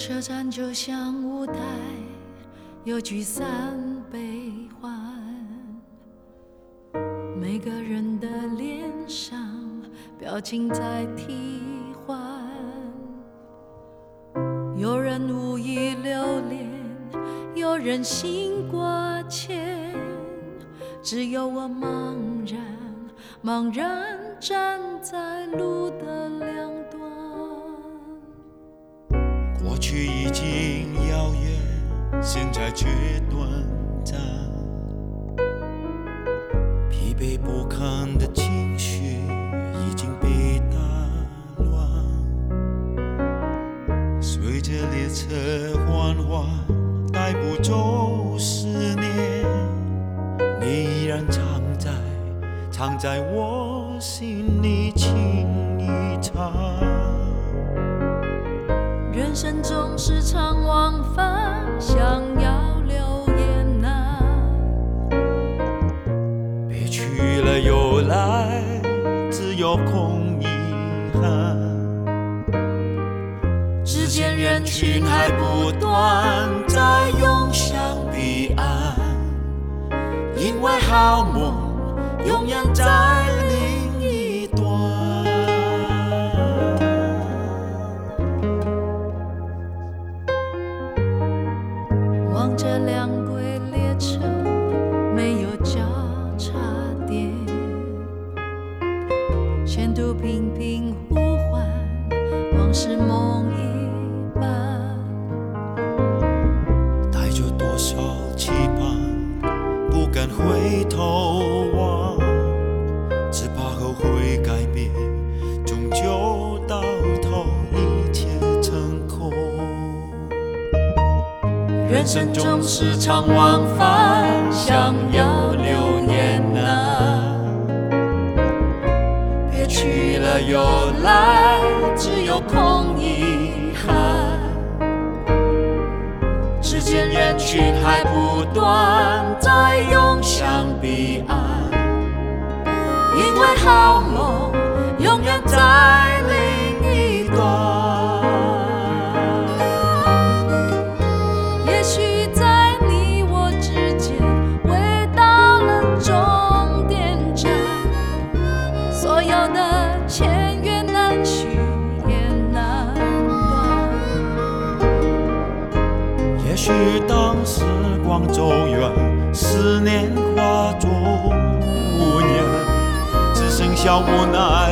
车站就像舞台，有聚散悲欢，每个人的脸上表情在替换，有人无意留恋，有人心挂牵，只有我茫然茫然站在路的两端。 过去已经遥远，现在却短暂，疲惫不堪的情绪已经被打乱，随着列车缓缓带不走思念，你依然藏在我心里情一场。 人生总是场往返，想要留也难， 别去了又来，只有空遗憾。之间人群还不断在涌向彼岸，因为好梦永远在另一端。 望着两轨列车没有交叉点，前途频频呼唤，往事梦一般， 带着多少期盼，不敢回头望，只怕后悔改变，终究到头一切成空。人生总是场往返，想要留也难，别去了又来，只有空遗憾。之间人群还不断在涌向彼岸，因为好梦永远在另一端。 也许在你我之间回到了终点站，所有的牵越难续也难断。 也许当时光走远，思念化作无言，只剩下无奈